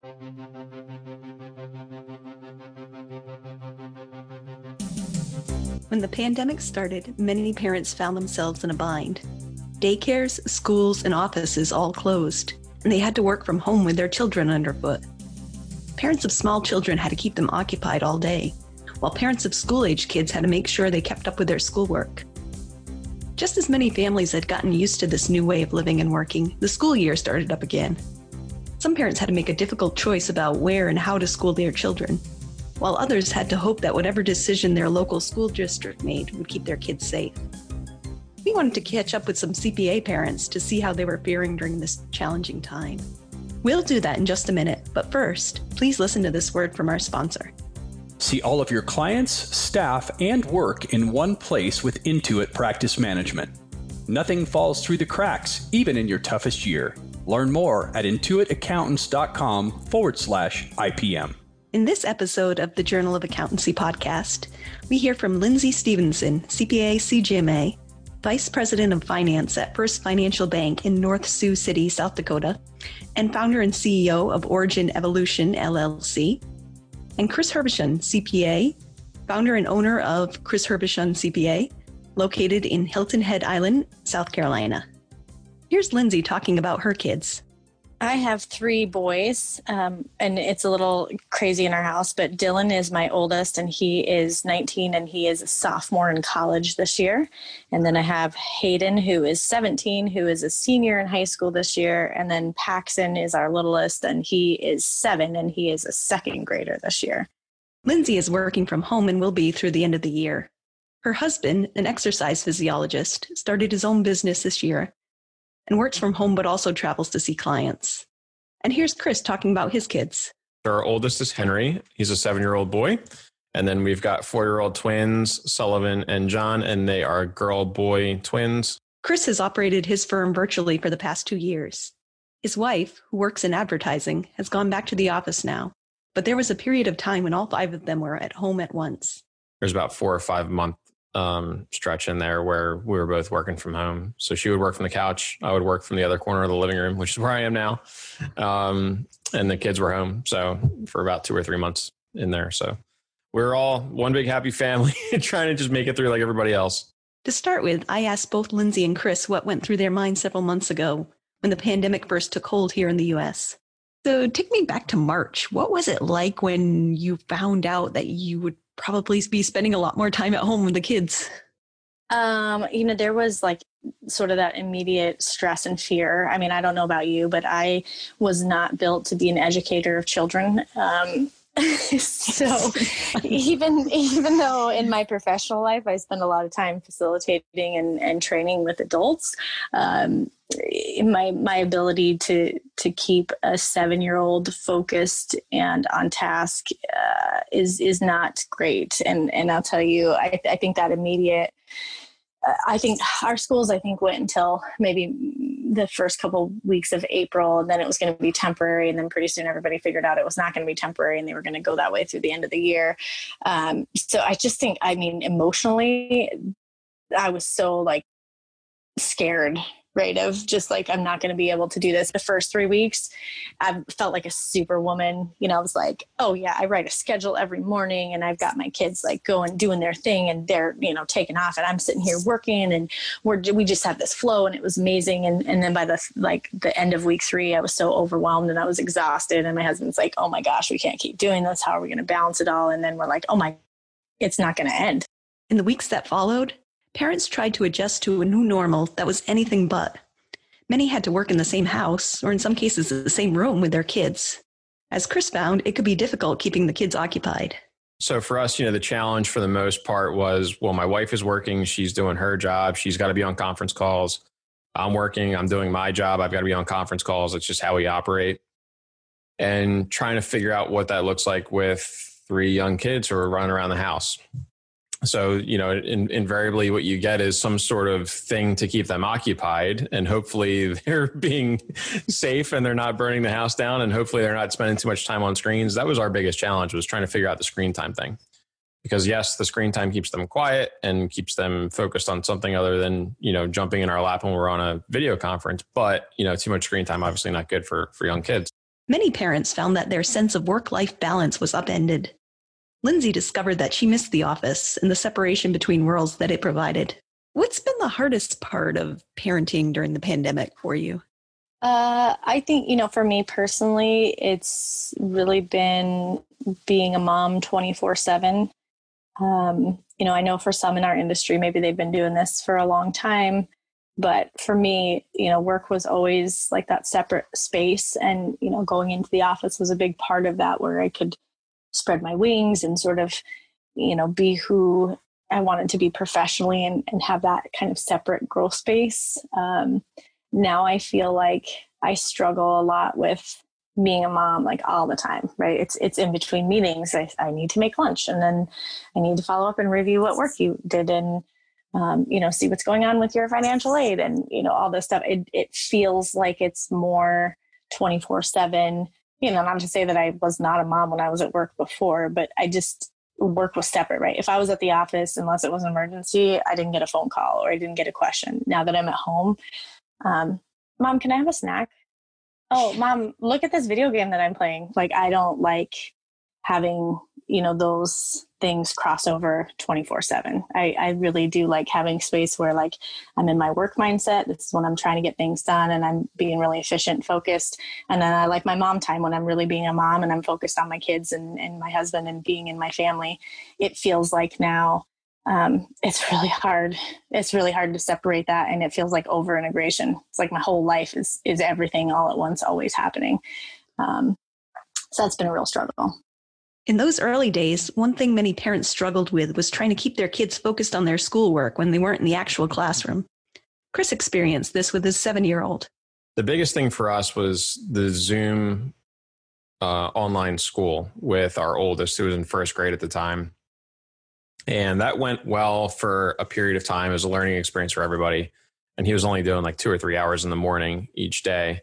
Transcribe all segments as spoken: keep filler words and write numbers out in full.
When the pandemic started, many parents found themselves in a bind. Daycares, schools, and offices all closed, and they had to work from home with their children underfoot. Parents of small children had to keep them occupied all day, while parents of school-age kids had to make sure they kept up with their schoolwork. Just as many families had gotten used to this new way of living and working, the school year started up again. Some parents had to make a difficult choice about where and how to school their children, while others had to hope that whatever decision their local school district made would keep their kids safe. We wanted to catch up with some C P A parents to see how they were faring during this challenging time. We'll do that in just a minute, but first, please listen to this word from our sponsor. See all of your clients, staff, and work in one place with Intuit Practice Management. Nothing falls through the cracks, even in your toughest year. Learn more at intuitaccountants.com forward slash IPM. In this episode of the Journal of Accountancy podcast, we hear from Lindsay Stevenson, C P A C G M A, Vice President of Finance at First Financial Bank in North Sioux City, South Dakota, and founder and C E O of Origin Evolution, L L C, and Chris Herbushon, C P A, founder and owner of Chris Herbushon C P A, located in Hilton Head Island, South Carolina. Here's Lindsay talking about her kids. I have three boys, um, and it's a little crazy in our house, but Dylan is my oldest, and he is nineteen, and he is a sophomore in college this year. And then I have Hayden, who is seventeen, who is a senior in high school this year. And then Paxton is our littlest, and he is seven, and he is a second grader this year. Lindsay is working from home and will be through the end of the year. Her husband, an exercise physiologist, started his own business this year and works from home, but also travels to see clients. And here's Chris talking about his kids. Our oldest is Henry. He's a seven-year-old boy. And then we've got four-year-old twins, Sullivan and John, and they are girl-boy twins. Chris has operated his firm virtually for the past two years. His wife, who works in advertising, has gone back to the office now. But there was a period of time when all five of them were at home at once. There's about four or five month um, stretch in there where we were both working from home. So she would work from the couch. I would work from the other corner of the living room, which is where I am now. Um, and the kids were home. So for about two or three months in there. So we're all one big happy family trying to just make it through like everybody else. To start with, I asked both Lindsay and Chris what went through their minds several months ago when the pandemic first took hold here in the U S. So take me back to March. What was it like when you found out that you would probably be spending a lot more time at home with the kids? Um, you know, there was like sort of that immediate stress and fear. I mean, I don't know about you, but I was not built to be an educator of children. Um, so even even though in my professional life I spend a lot of time facilitating and, and training with adults, um, my my ability to to keep a seven-year-old focused and on task uh, is is not great. And and I'll tell you, I, I think that immediate. I think our schools, I think, went until maybe the first couple weeks of April, and then it was going to be temporary. And then pretty soon everybody figured out it was not going to be temporary and they were going to go that way through the end of the year. Um, so I just think, I mean, emotionally, I was so like scared, right? Of just like, I'm not going to be able to do this. The first three weeks, I felt like a superwoman. You know, I was like, oh yeah, I write a schedule every morning and I've got my kids like going, doing their thing and they're, you know, taking off and I'm sitting here working and we're, we just have this flow and it was amazing. And, and then by the, like the end of week three, I was so overwhelmed and I was exhausted. And my husband's like, oh my gosh, we can't keep doing this. How are we going to balance it all? And then we're like, oh my, it's not going to end. In the weeks that followed, parents tried to adjust to a new normal that was anything but. Many had to work in the same house, or in some cases, the same room with their kids. As Chris found, it could be difficult keeping the kids occupied. So for us, you know, the challenge for the most part was, well, my wife is working. She's doing her job. She's got to be on conference calls. I'm working. I'm doing my job. I've got to be on conference calls. It's just how we operate. And trying to figure out what that looks like with three young kids who are running around the house. So, you know, in, invariably what you get is some sort of thing to keep them occupied, and hopefully they're being safe and they're not burning the house down, and hopefully they're not spending too much time on screens. That was our biggest challenge, was trying to figure out the screen time thing. Because yes, the screen time keeps them quiet and keeps them focused on something other than, you know, jumping in our lap when we're on a video conference. But, you know, too much screen time, obviously not good for, for young kids. Many parents found that their sense of work-life balance was upended. Lindsay discovered that she missed the office and the separation between worlds that it provided. What's been the hardest part of parenting during the pandemic for you? Uh, I think, you know, for me personally, it's really been being a mom twenty-four seven. Um, you know, I know for some in our industry, maybe they've been doing this for a long time. But for me, you know, work was always like that separate space. And, you know, going into the office was a big part of that, where I could spread my wings and sort of, you know, be who I wanted to be professionally and, and have that kind of separate growth space. Um, now I feel like I struggle a lot with being a mom, like all the time, right? It's it's in between meetings. I, I need to make lunch, and then I need to follow up and review what work you did, and um, you know, see what's going on with your financial aid, and you know, all this stuff. It it feels like it's more twenty-four seven. You know, not to say that I was not a mom when I was at work before, but I just work was separate, right? If I was at the office, unless it was an emergency, I didn't get a phone call or I didn't get a question. Now that I'm at home, um, Mom, can I have a snack? Oh, Mom, look at this video game that I'm playing. Like, I don't like having, you know, those things cross over twenty-four seven. I, I really do like having space where like I'm in my work mindset. This is when I'm trying to get things done and I'm being really efficient, focused. And then I like my mom time when I'm really being a mom and I'm focused on my kids and, and my husband and being in my family. It feels like now um, it's really hard. It's really hard to separate that. And it feels like over integration. It's like my whole life is, is everything all at once, always happening. Um, so that's been a real struggle. In those early days, one thing many parents struggled with was trying to keep their kids focused on their schoolwork when they weren't in the actual classroom. Chris experienced this with his seven-year-old. The biggest thing for us was the Zoom uh, online school with our oldest, who was in first grade at the time. And that went well for a period of time. It was a learning experience for everybody. And he was only doing like two or three hours in the morning each day.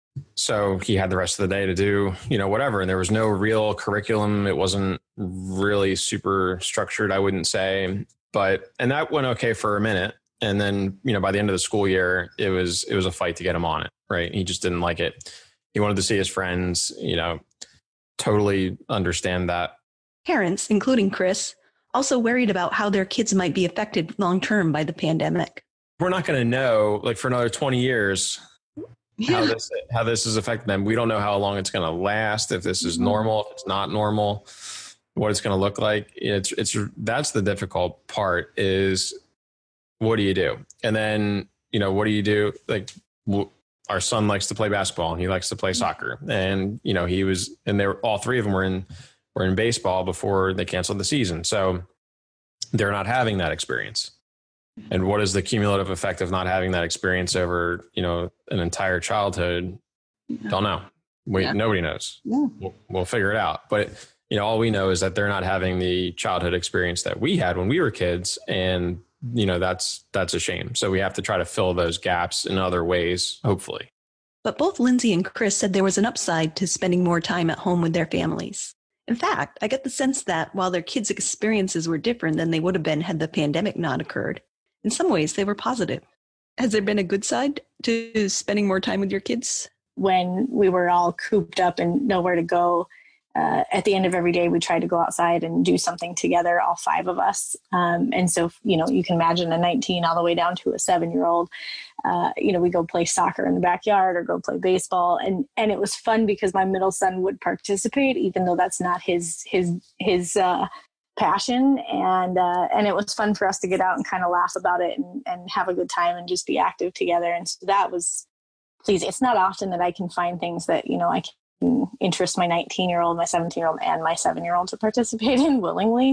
So he had the rest of the day to do, you know, whatever. And there was no real curriculum. It wasn't really super structured, I wouldn't say. But, and that went okay for a minute. And then, you know, by the end of the school year, it was, it was a fight to get him on it, right? He just didn't like it. He wanted to see his friends, you know, totally understand that. Parents, including Chris, also worried about how their kids might be affected long-term by the pandemic. We're not going to know, like for another twenty years, Yeah. how this how this is affecting them. We don't know how long it's going to last, if this is normal, if it's not normal, what it's going to look like. It's it's that's the difficult part, is what do you do? And then, you know, what do you do? Like w- our son likes to play basketball and he likes to play soccer. And, you know, he was, and they were, all three of them were in, were in baseball before they canceled the season. So they're not having that experience. And what is the cumulative effect of not having that experience over, you know, an entire childhood? Yeah. Don't know. We, yeah. Nobody knows. Yeah. We'll, we'll figure it out. But, you know, all we know is that they're not having the childhood experience that we had when we were kids. And, you know, that's, that's a shame. So we have to try to fill those gaps in other ways, hopefully. But both Lindsay and Chris said there was an upside to spending more time at home with their families. In fact, I get the sense that while their kids' experiences were different than they would have been had the pandemic not occurred, in some ways they were positive. Has there been a good side to spending more time with your kids? When we were all cooped up and nowhere to go, uh, at the end of every day, we tried to go outside and do something together, all five of us. Um, and so, you know, you can imagine a nineteen all the way down to a seven-year-old. Uh, you know, we go play soccer in the backyard or go play baseball. And, and it was fun because my middle son would participate, even though that's not his, his, his, uh, passion. And, uh, and it was fun for us to get out and kind of laugh about it and, and have a good time and just be active together. And so that was, please, it's not often that I can find things that, you know, I can interest my nineteen year old, my seventeen year old and my seven year old to participate in willingly.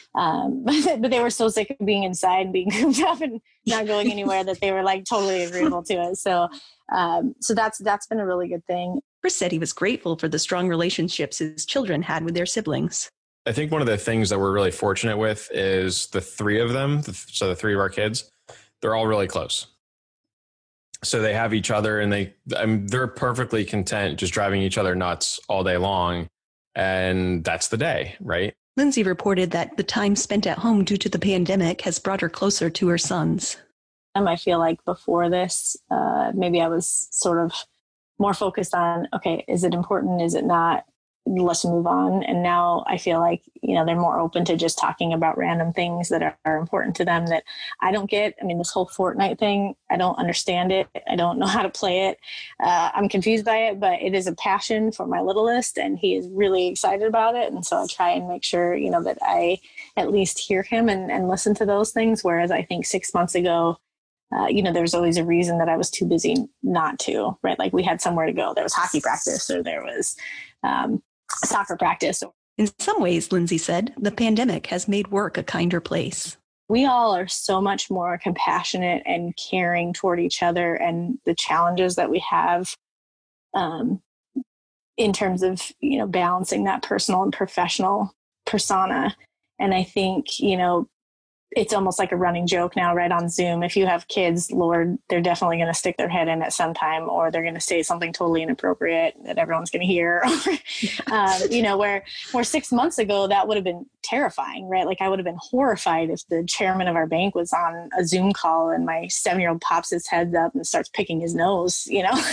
Um, but, but they were so sick of being inside and being cooped up and not going anywhere that they were like totally agreeable to it. So, um, so that's, that's been a really good thing. Chris said he was grateful for the strong relationships his children had with their siblings. I think one of the things that we're really fortunate with is the three of them. So the three of our kids, they're all really close. So they have each other and they, I mean, they're perfectly content just driving each other nuts all day long. And that's the day, right? Lindsay reported that the time spent at home due to the pandemic has brought her closer to her sons. Um, I feel like before this, uh, maybe I was sort of more focused on, okay, is it important? Is it not? Let's move on. And now I feel like, you know, they're more open to just talking about random things that are, are important to them that I don't get. I mean, this whole Fortnite thing, I don't understand it. I don't know how to play it. Uh, I'm confused by it, but it is a passion for my littlest, and he is really excited about it. And so I try and make sure, you know, that I at least hear him and, and listen to those things. Whereas I think six months ago, Uh, you know, there was always a reason that I was too busy not to, right? Like we had somewhere to go. There was hockey practice, or there was um, soccer practice. In some ways, Lindsay said, the pandemic has made work a kinder place. We all are so much more compassionate and caring toward each other and the challenges that we have um, in terms of, you know, balancing that personal and professional persona. And I think, you know, it's almost like a running joke now, right, on Zoom. If you have kids, Lord, they're definitely going to stick their head in at some time, or they're going to say something totally inappropriate that everyone's going to hear. um, you know, where where six months ago, that would have been terrifying, right? Like I would have been horrified if the chairman of our bank was on a Zoom call and my seven-year-old pops his head up and starts picking his nose, you know?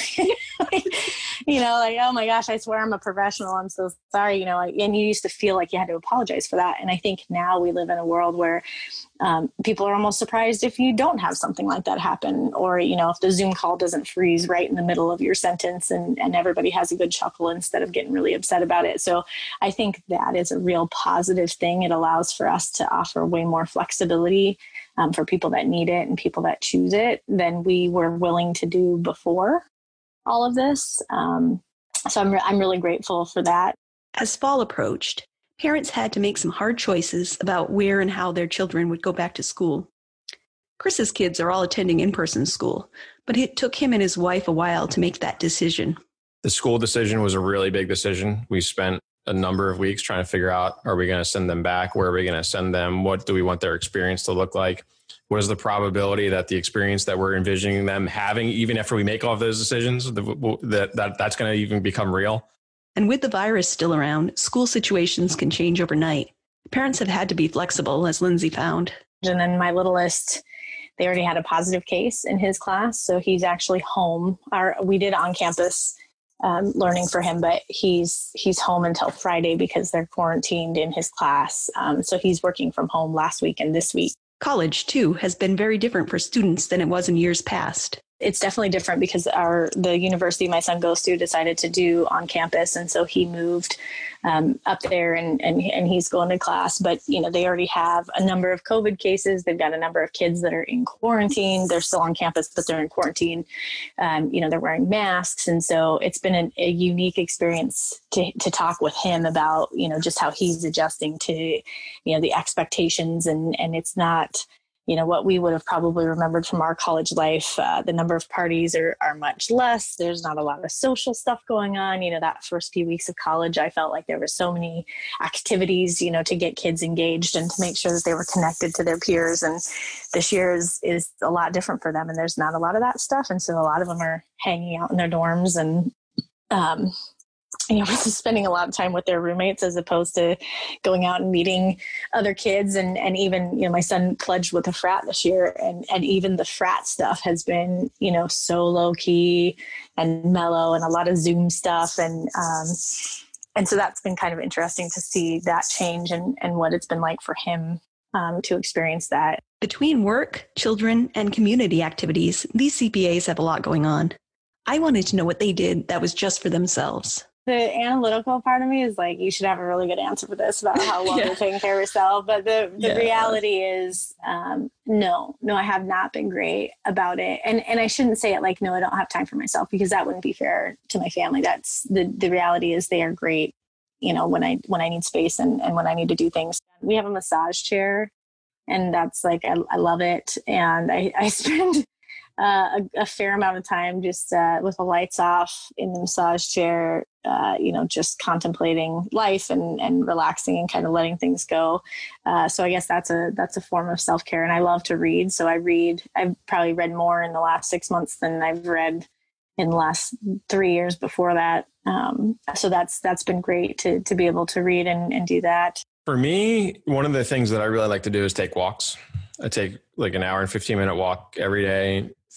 You know, like, oh my gosh, I swear I'm a professional. I'm so sorry, you know, and you used to feel like you had to apologize for that. And I think now we live in a world where um, people are almost surprised if you don't have something like that happen, or, you know, if the Zoom call doesn't freeze right in the middle of your sentence and, and everybody has a good chuckle instead of getting really upset about it. So I think that is a real positive thing. It allows for us to offer way more flexibility um, for people that need it and people that choose it than we were willing to do before all of this. Um, so I'm, re- I'm really grateful for that. As fall approached, parents had to make some hard choices about where and how their children would go back to school. Chris's kids are all attending in-person school, but it took him and his wife a while to make that decision. The school decision was a really big decision. We spent a number of weeks trying to figure out, are we going to send them back? Where are we going to send them? What do we want their experience to look like? What is the probability that the experience that we're envisioning them having, even after we make all of those decisions, that, that that's going to even become real? And with the virus still around, school situations can change overnight. Parents have had to be flexible, as Lindsay found. And then my littlest, they already had a positive case in his class, so he's actually home. Our, we did on-campus um, learning for him, but he's he's home until Friday because they're quarantined in his class. Um, so he's working from home last week and this week. College, too, has been very different for students than it was in years past. It's definitely different because our the university my son goes to decided to do on campus. And so he moved um, up there and, and, and he's going to class. But, you know, they already have a number of COVID cases. They've got a number of kids that are in quarantine. They're still on campus, but they're in quarantine. Um, you know, they're wearing masks. And so it's been an, a unique experience to, to talk with him about, you know, just how he's adjusting to, you know, the expectations. And, and it's not, you know, what we would have probably remembered from our college life. Uh, the number of parties are, are much less. There's not a lot of social stuff going on. You know, that first few weeks of college, I felt like there were so many activities, you know, to get kids engaged and to make sure that they were connected to their peers. And this year is, is a lot different for them. And there's not a lot of that stuff. And so a lot of them are hanging out in their dorms and, um, you know, spending a lot of time with their roommates as opposed to going out and meeting other kids. And, and even, you know, my son pledged with a frat this year, and, and even the frat stuff has been, you know, so low key and mellow and a lot of Zoom stuff. And, um, and so that's been kind of interesting to see that change and, and what it's been like for him um, to experience that. Between work, children, and community activities, these C P As have a lot going on. I wanted to know what they did that was just for themselves. The analytical part of me is like, you should have a really good answer for this about how well yeah. you're taking care of yourself. But the, the yeah. reality is, um, no, no, I have not been great about it. And and I shouldn't say it like, no, I don't have time for myself, because that wouldn't be fair to my family. That's the, the reality is they are great, you know, when I, when I need space and, and when I need to do things. We have a massage chair, and that's like, I, I love it. And I, I spend Uh, a, a fair amount of time just uh, with the lights off in the massage chair, uh, you know, just contemplating life and, and relaxing and kind of letting things go. Uh, so I guess that's a that's a form of self-care. And I love to read. So I read. I've probably read more in the last six months than I've read in the last three years before that. Um, so that's that's been great to to be able to read and, and do that. For me, one of the things that I really like to do is take walks. I take like an hour and fifteen minute walk every day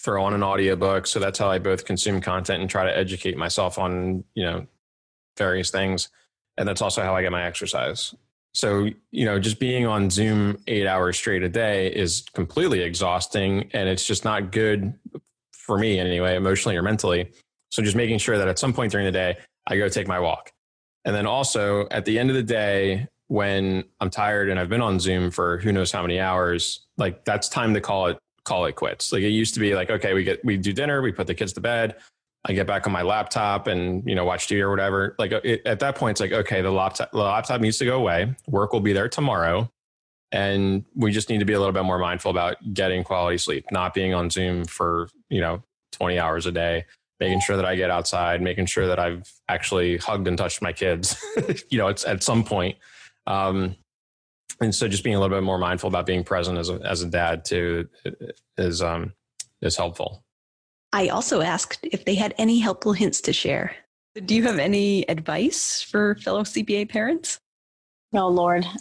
throw on an audiobook. So that's how I both consume content and try to educate myself on, you know, various things. And that's also how I get my exercise. So, you know, just being on Zoom eight hours straight a day is completely exhausting, and it's just not good for me anyway, emotionally or mentally. So just making sure that at some point during the day, I go take my walk. And then also at the end of the day, when I'm tired and I've been on Zoom for who knows how many hours, like that's time to call it, call it quits. Like it used to be like, okay, we get, we do dinner, we put the kids to bed. I get back on my laptop and, you know, watch T V or whatever. Like it, at that point, it's like, okay, the laptop, the laptop needs to go away. Work will be there tomorrow. And we just need to be a little bit more mindful about getting quality sleep, not being on Zoom for, you know, twenty hours a day, making sure that I get outside, making sure that I've actually hugged and touched my kids, you know, it's at some point. Um, and so just being a little bit more mindful about being present as a, as a dad too is, um, is helpful. I also asked if they had any helpful hints to share. Do you have any advice for fellow C P A parents? Oh, Lord. Uh,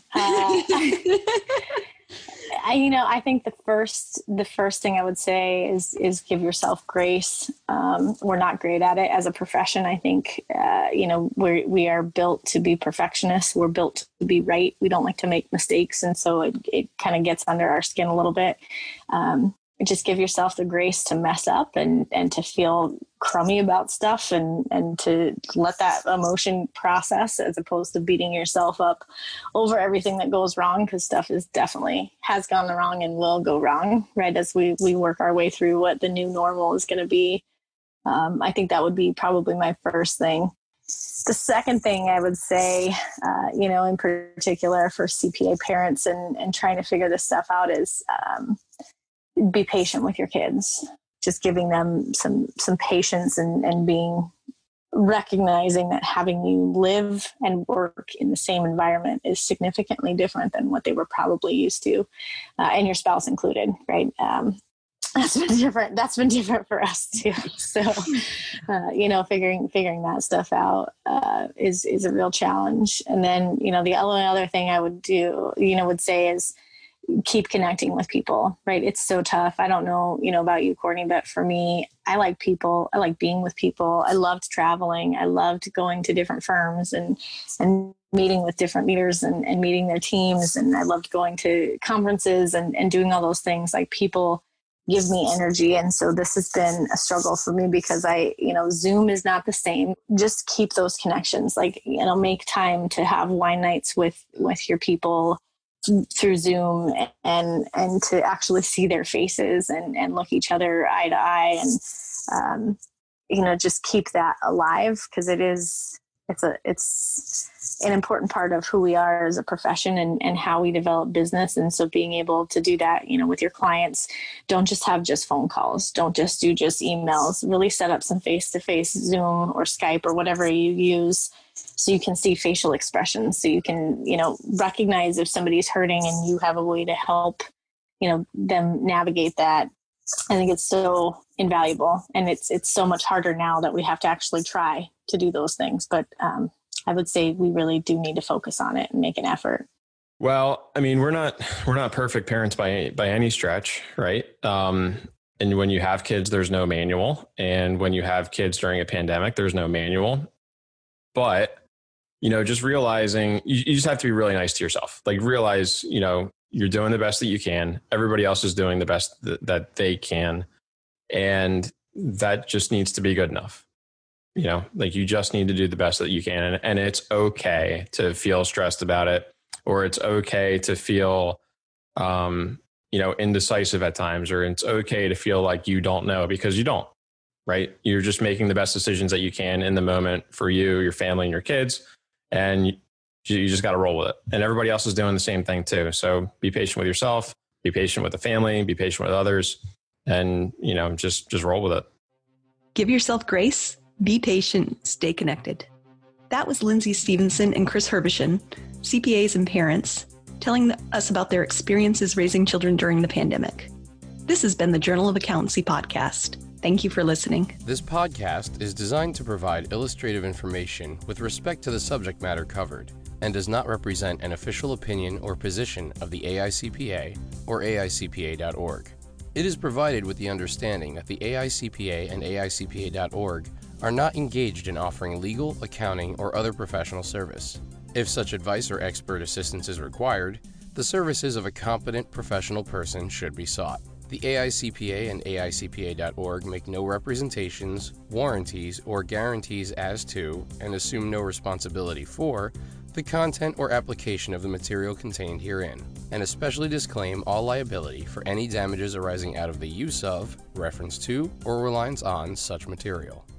I, you know, I think the first, the first thing I would say is, is give yourself grace. Um, we're not great at it as a profession. I think, uh, you know, we're, we are built to be perfectionists. We're built to be right. We don't like to make mistakes. And so it, it kind of gets under our skin a little bit. Um, just give yourself the grace to mess up and, and to feel crummy about stuff and, and to let that emotion process as opposed to beating yourself up over everything that goes wrong, because stuff is definitely has gone wrong and will go wrong, right? As we, we work our way through what the new normal is going to be. Um, I think that would be probably my first thing. The second thing I would say, uh, you know, in particular for C P A parents and, and trying to figure this stuff out is, um, be patient with your kids, just giving them some, some patience and, and being recognizing that having you live and work in the same environment is significantly different than what they were probably used to, uh, and your spouse included, right? Um, that's been different. That's been different for us too. So, uh, you know, figuring, figuring that stuff out, uh, is, is a real challenge. And then, you know, the only other thing I would do, you know, would say is, keep connecting with people, right? It's so tough. I don't know, you know, about you, Courtney, but for me, I like people. I like being with people. I loved traveling. I loved going to different firms and, and meeting with different leaders and, and meeting their teams. And I loved going to conferences and, and doing all those things. Like people give me energy. And so this has been a struggle for me because I, you know, Zoom is not the same. Just keep those connections, like, you know, make time to have wine nights with, with your people through Zoom and, and to actually see their faces and, and look each other eye to eye and, um, you know, just keep that alive. Cause it is, it's a, it's an important part of who we are as a profession and, and how we develop business. And so being able to do that, you know, with your clients, don't just have just phone calls. Don't just do just emails, really set up some face-to-face Zoom or Skype or whatever you use, so you can see facial expressions, so you can, you know, recognize if somebody's hurting and you have a way to help, you know, them navigate that. I think it's so invaluable, and it's, it's so much harder now that we have to actually try to do those things. But um, I would say we really do need to focus on it and make an effort. Well, I mean, we're not, we're not perfect parents by, by any stretch, right? Um, and when you have kids, there's no manual. And when you have kids during a pandemic, there's no manual. But, you know, just realizing you, you just have to be really nice to yourself. Like realize, you know, you're doing the best that you can. Everybody else is doing the best th- that they can. And that just needs to be good enough. You know, like you just need to do the best that you can. And, and it's okay to feel stressed about it, or it's okay to feel, um, you know, indecisive at times, or it's okay to feel like you don't know, because you don't. Right? You're just making the best decisions that you can in the moment for you, your family, and your kids. And you, you just got to roll with it. And everybody else is doing the same thing too. So be patient with yourself, be patient with the family, be patient with others, and, you know, just, just roll with it. Give yourself grace, be patient, stay connected. That was Lindsay Stevenson and Chris Herbishin, C P As and parents, telling us about their experiences raising children during the pandemic. This has been the Journal of Accountancy podcast. Thank you for listening. This podcast is designed to provide illustrative information with respect to the subject matter covered and does not represent an official opinion or position of the A I C P A or A I C P A dot org. It is provided with the understanding that the A I C P A and A I C P A dot org are not engaged in offering legal, accounting, or other professional service. If such advice or expert assistance is required, the services of a competent professional person should be sought. The A I C P A and A I C P A dot org make no representations, warranties, or guarantees as to, and assume no responsibility for, the content or application of the material contained herein, and especially disclaim all liability for any damages arising out of the use of, reference to, or reliance on such material.